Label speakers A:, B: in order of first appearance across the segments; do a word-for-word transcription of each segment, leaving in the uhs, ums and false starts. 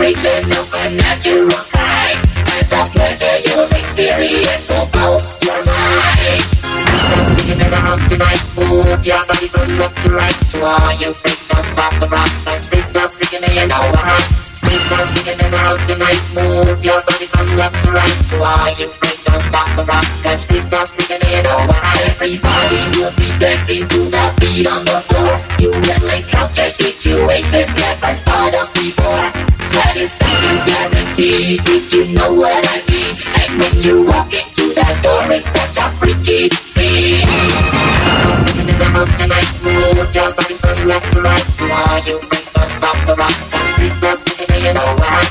A: vibration of a natural kind, and the pleasure you'll experience will blow your mind. Speaking in the house tonight, move your body from left to right. To all you freaks, don't stop the rock. Cause freaks don't speaking and you know what hot. Freaks don't speaking in the house tonight, move your body from left to right. To all you freaks, don't stop the rock. Cause freaks don't speaking and you know what hot. Everybody will be dancing to the beat on the floor. You will encounter situations never thought of before. Satisfaction's guaranteed if you know what I mean. And when you walk into that door, it's such a freaky scene. Living in the house tonight, move your body from left to right. To all you freaks, don't stop the rock. And freaks don't speak and you know why.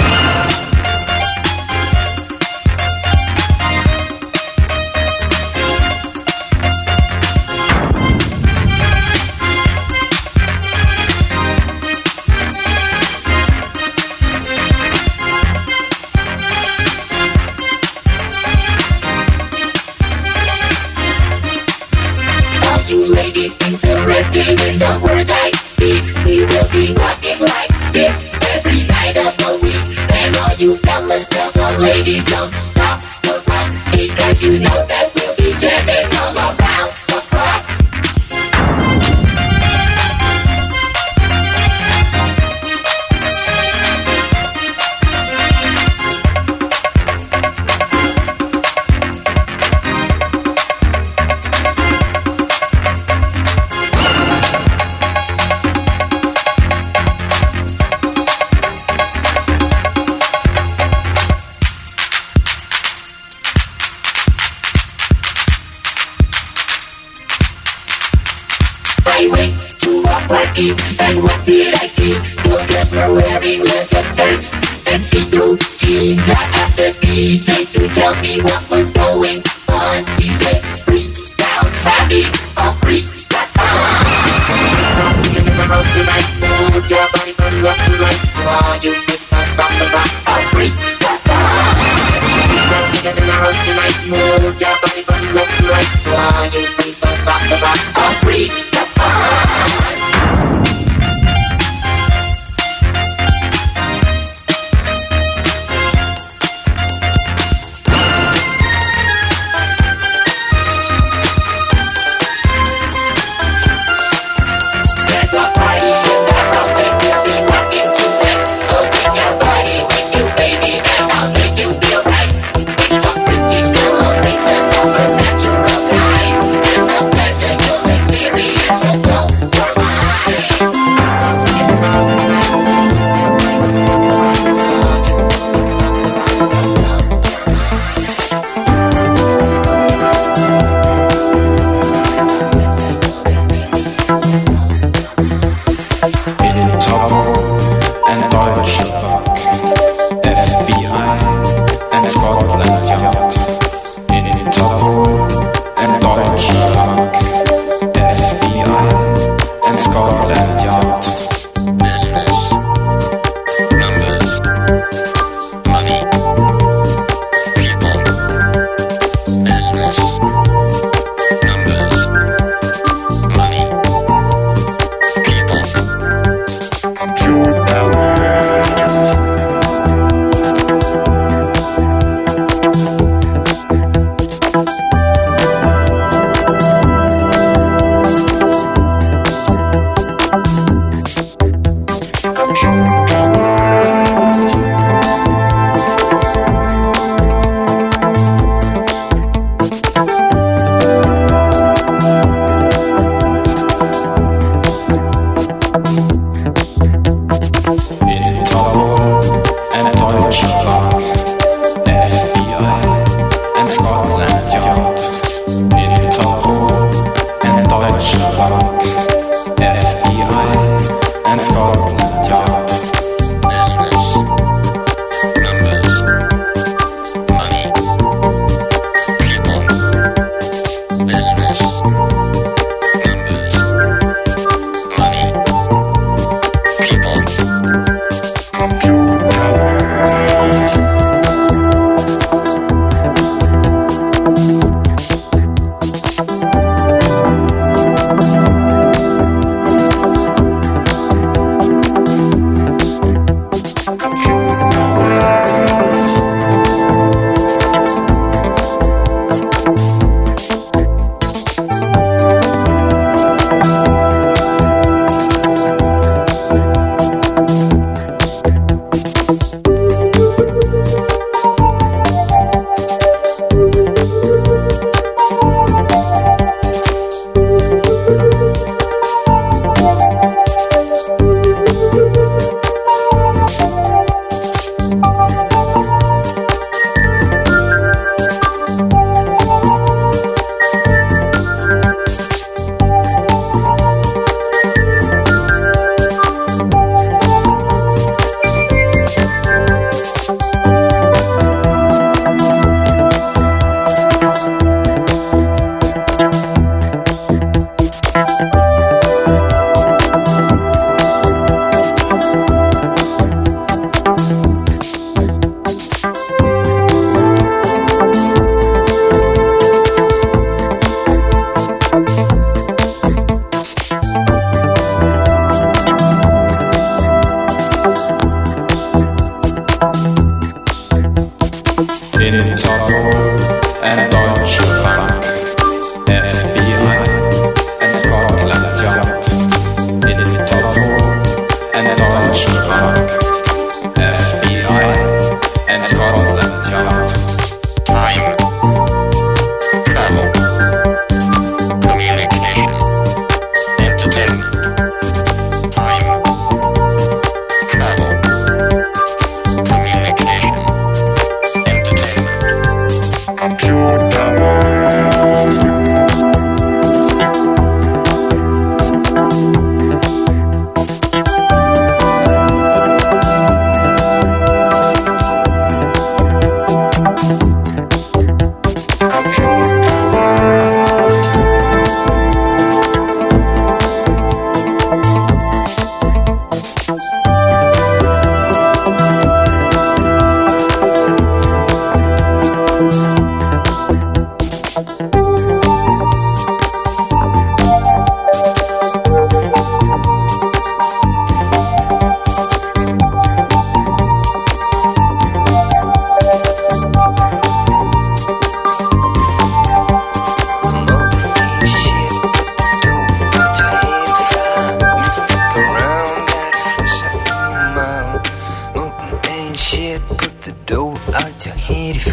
A: Ladies interested in the words I speak, we will be rocking like this every night of the week. And all you fellas, tell the ladies don't stop the rock, because you know that we'll be jamming all around the clock. I went to a party, and what did I see? Two girls were wearing leather skirts and see-through jeans. I asked the D J to tell me what was going on. He said, freestyle's having a freak that on. In the house tonight, move your body from left to right. All you bitch don't stop the rock, a freak that on. In the house tonight, move your body from left to right. All you bitch don't stop the rock, a freak that on.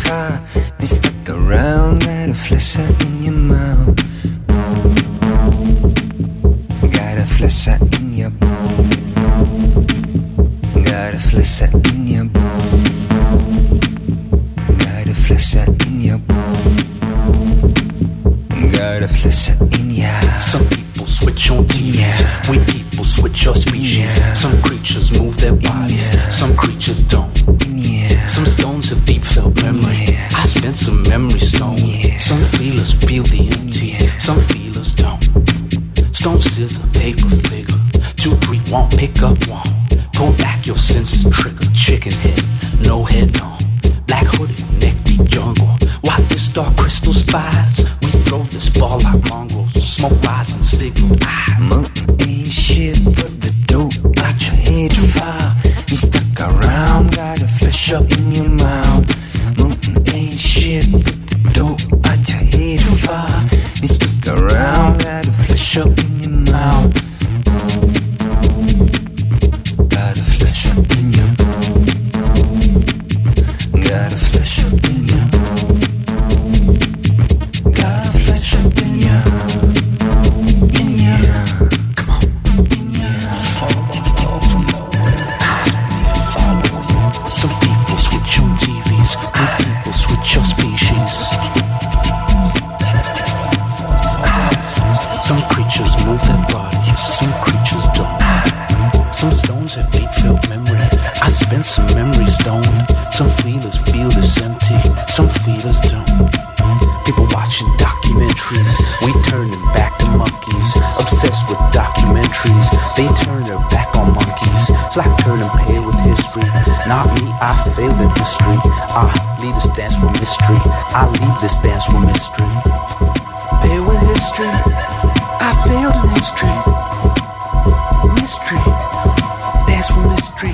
B: far. Been stuck around, got a flesh out in your mouth. Got a flesh out in your. Got a flesh out in your. Got a flesh out in your. Got a flesh out in ya.
C: Some people switch on T Vs. Yeah. We people switch our species. Yeah. Some creatures move their bodies. Yeah. Some creatures don't. Yeah. Some stones have deep felt memory. Yeah. I spent some memory stone. Yeah. Some feelers feel the empty. Yeah. Some feelers don't. Stone, scissor, paper, figure. Two, three, won't pick up, won't. Pull back your senses, trigger. Chicken head, no head, no. Black hooded, neck deep jungle. Why this dark crystal spies? We throw this ball like mongrels. Smoke rising, signal eyes.
B: Mountain ain't shit, but the dope out your head you fire. You stuck around, got a flesh up in your mouth. Mountain ain't shit, but the dope out your head you fire. You stuck around, got a flesh up in your mouth. Got a flesh up in your. Got a flesh up in your. Got a flesh up in your. In your. Come on. In your.
C: Some people switch on T Vs. Good people switch your species. Some creatures move their bodies. Some creatures don't. Some stones have deep felt memory. I spent some memory stoned. Some feelers feel this empty. Some feelers don't. People watching documentaries. We turn them back to monkeys. Obsessed with documentaries. They turn their back on monkeys. It's like turning pale with history. Not me, I failed in history. I lead this dance with mystery. I lead this dance with mystery. Pale with history. I failed in history. Mystery. Dance with mystery.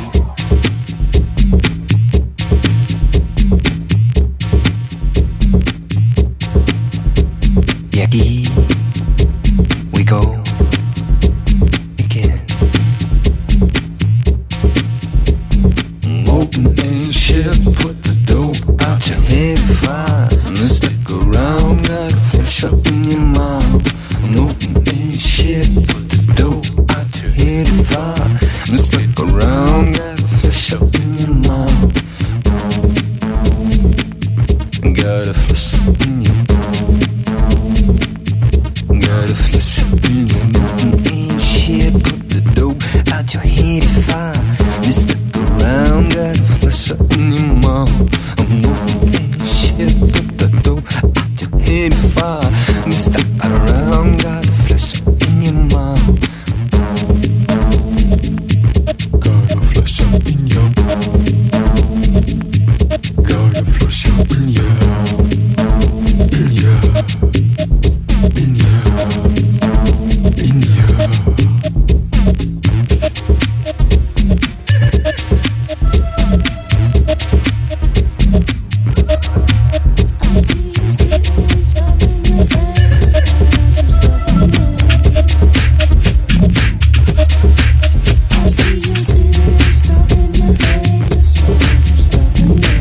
B: Yagi, we go again. Molten and shit, put the dope out your head fire. And stick around, got a flesh up in your mouth. Molten and shit, put the dope out your head fire. And stick around, got a flesh up in your mouth. Got a flesh up in your mouth. Got a flesh up in your mountain ain't shit. Put the dope out your head fire. You stuck around, got a flesh up in your mouth. A mountain ain't shit. Put the dope out your head fire. You stuck around, got a flesh up in your mouth. Got a flesh up in your. Got a flesh up in your. In your. In ya, in ya.
D: I see you sitting, stuff in your face. Stuff in your. I see you sitting, stuff in your face. Stuff in your.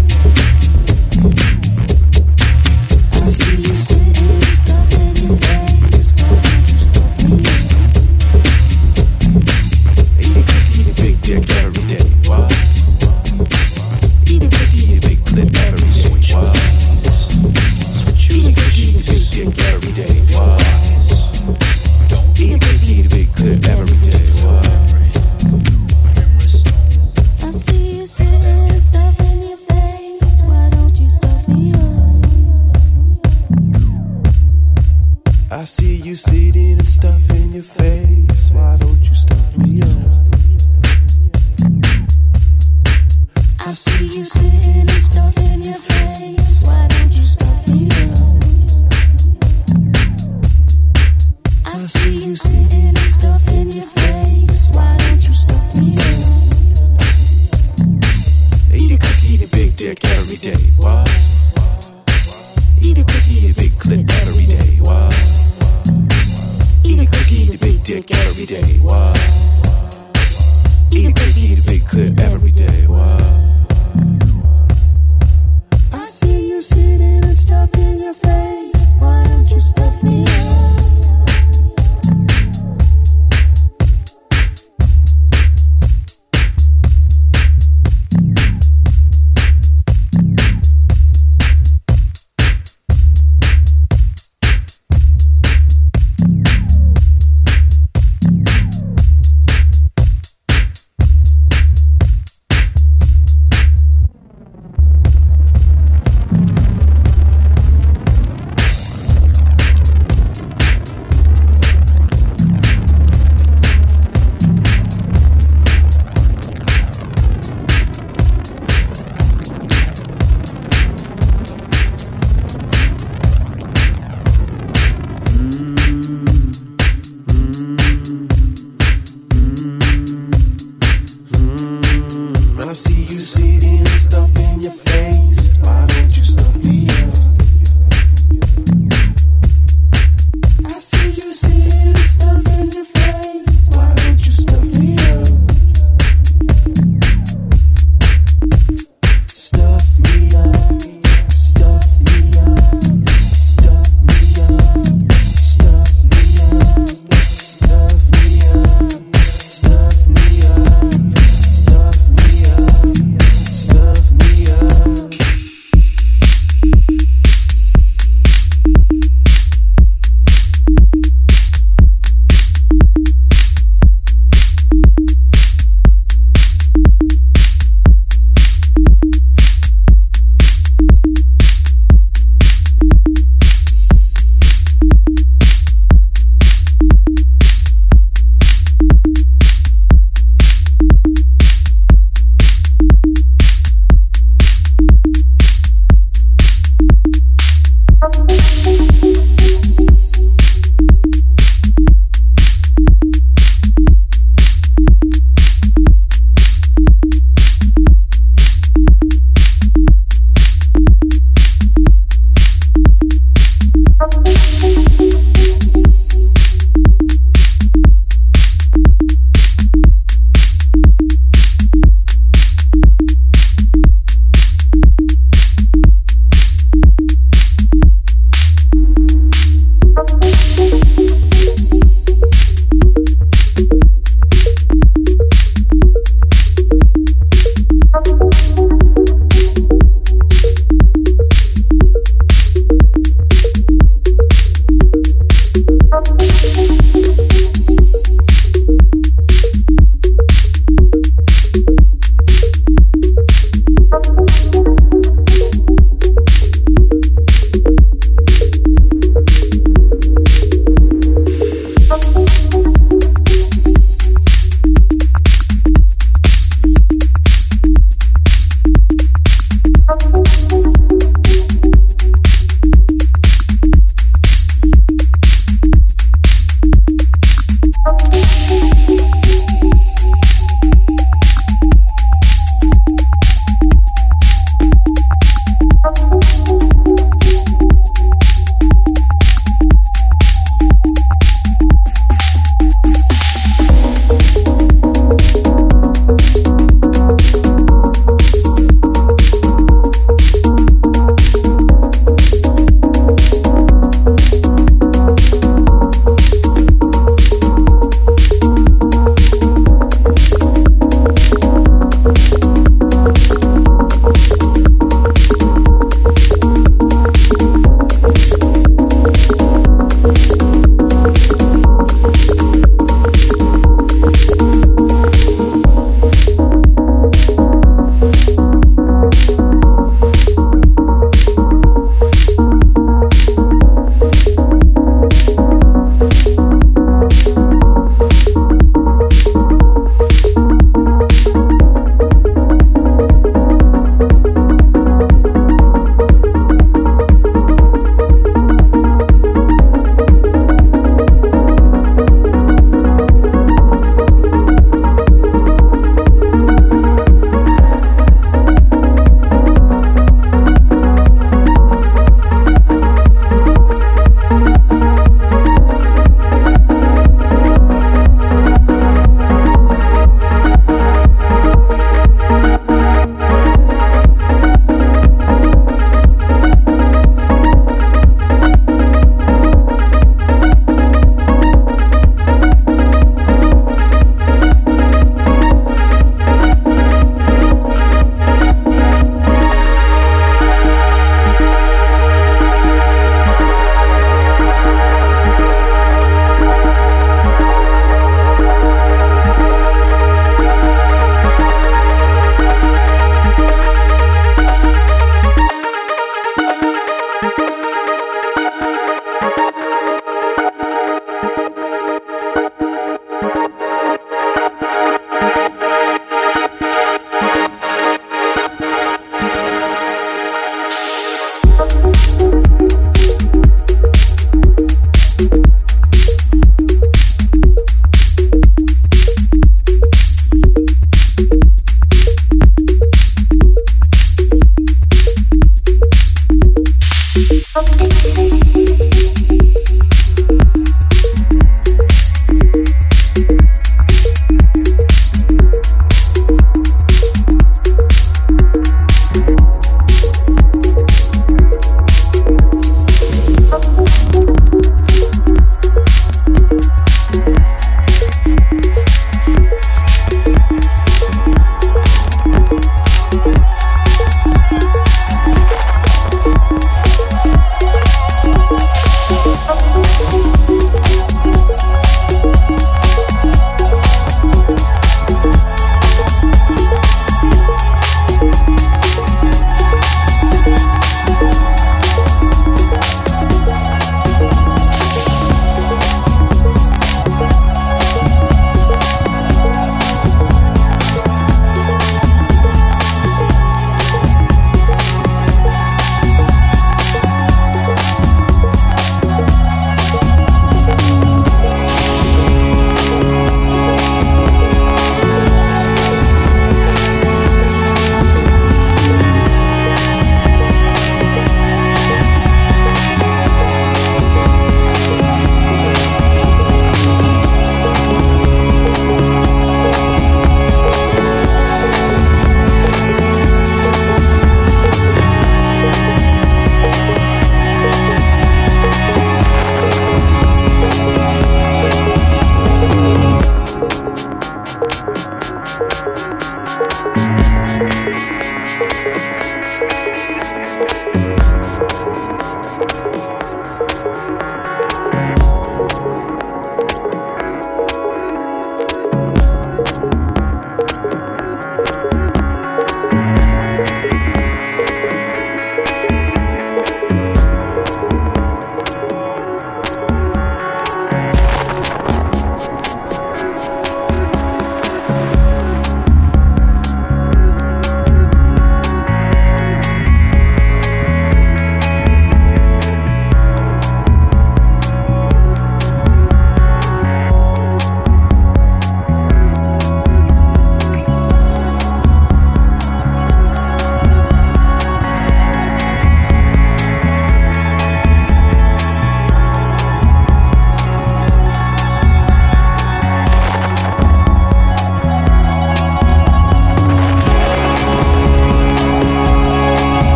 D: I see you sitting, stuff in your face. Stuff in your.
E: Eat a cookie, eat a big dick every day. What? Eat a cookie, eat a big clip every day. What? Eat a cookie, eat a big dick every day. What? Eat a cookie, eat a big clip every day. What?
D: I see you sitting, stuff in your face. Why don't you stuff me up?
E: I see you sitting and stuff in your face. Why don't you stuff me up?
D: I see you sitting and stuff in your face. Why don't you stuff me up? I see you sitting and stuff in your face. Why don't you stuff me up?
E: Eat a cookie, eat a big dick every day. What? Eat a cookie, eat a big clip every day. What? Eat a cookie, eat a big dick every day. What? Eat a cookie, eat a big clip every day. What?
D: I see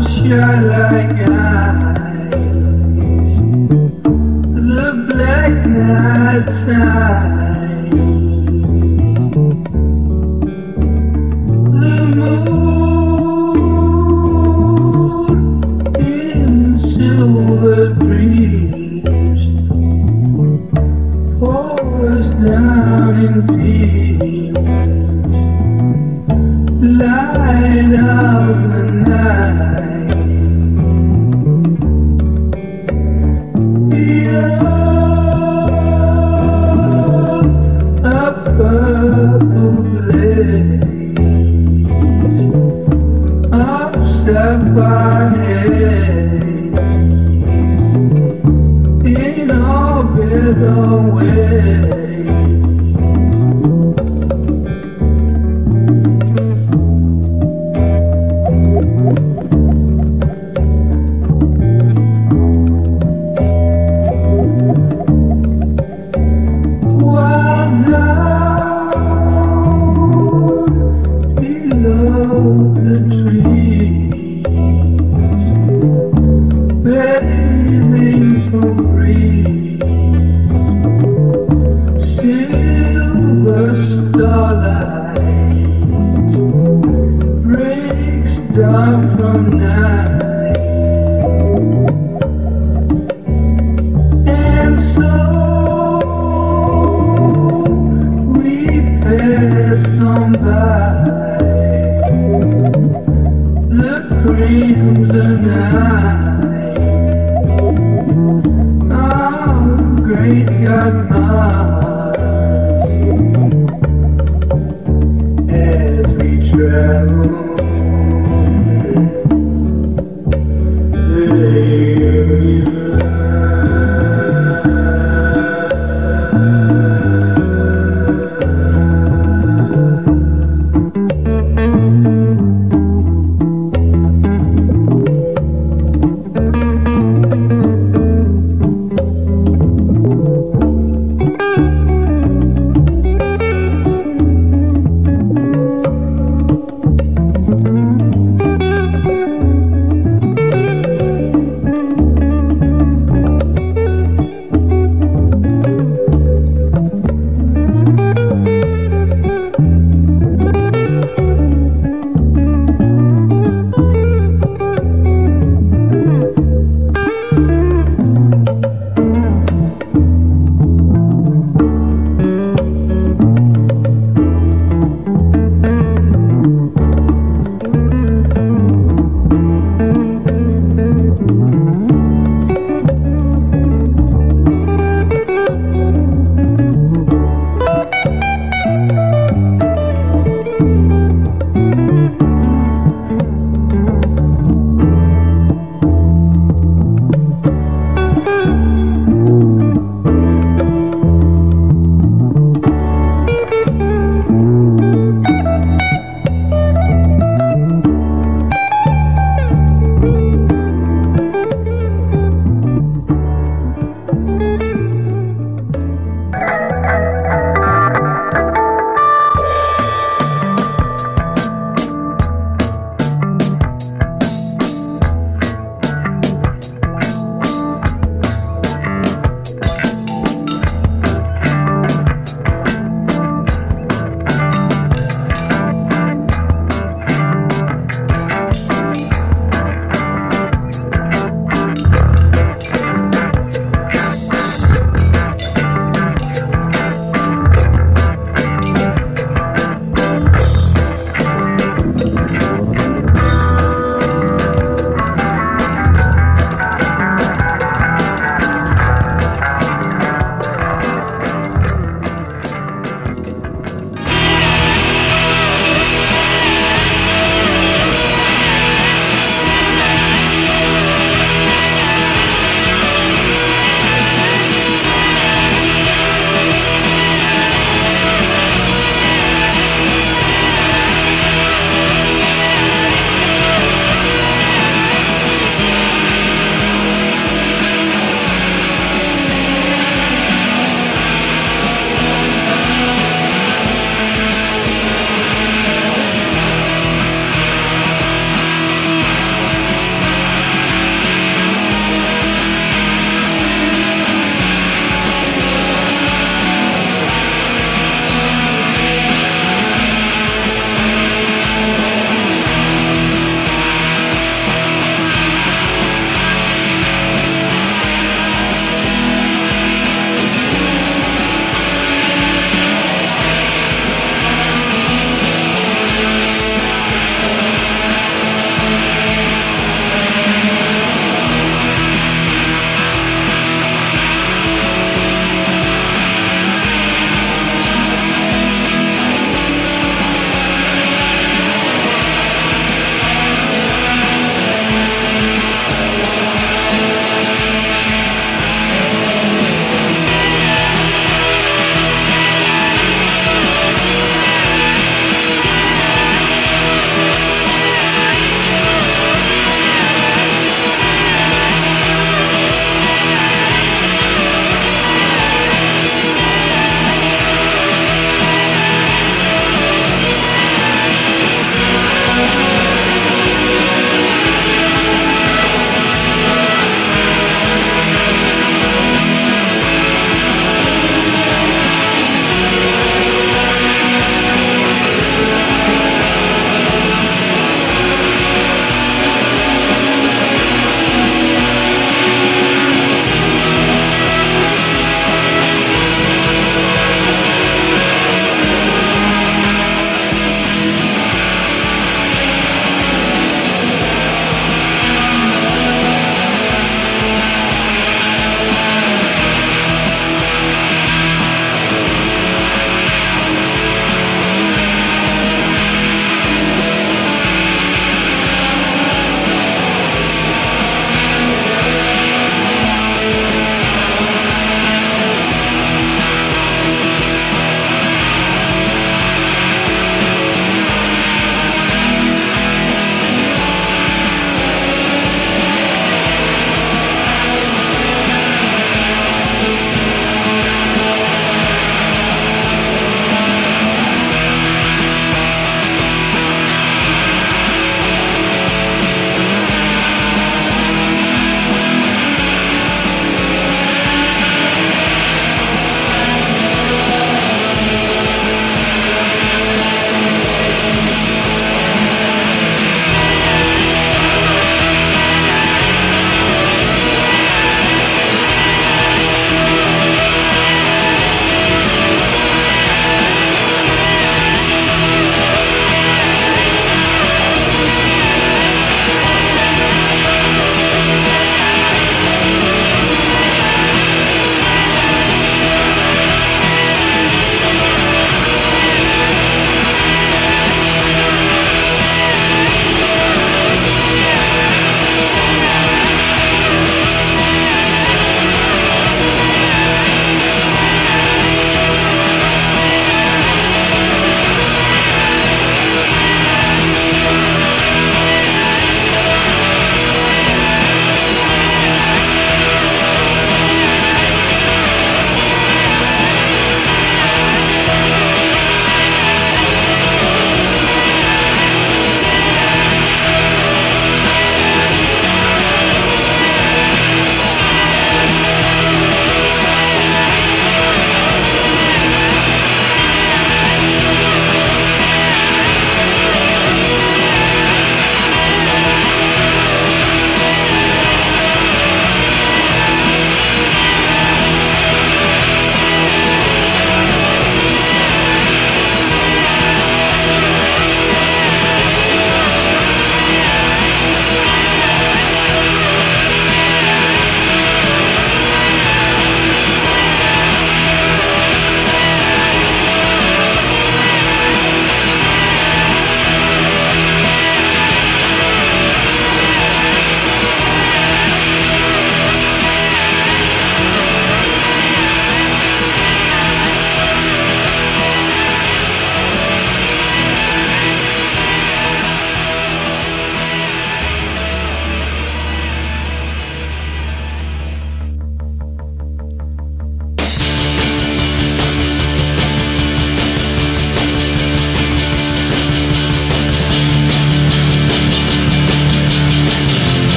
F: shine like eyes. The black night side. The moon in silver breeze pours down in peace. Light of the night, beyond a purple blaze of sapphire haze, in orbit away. As we travel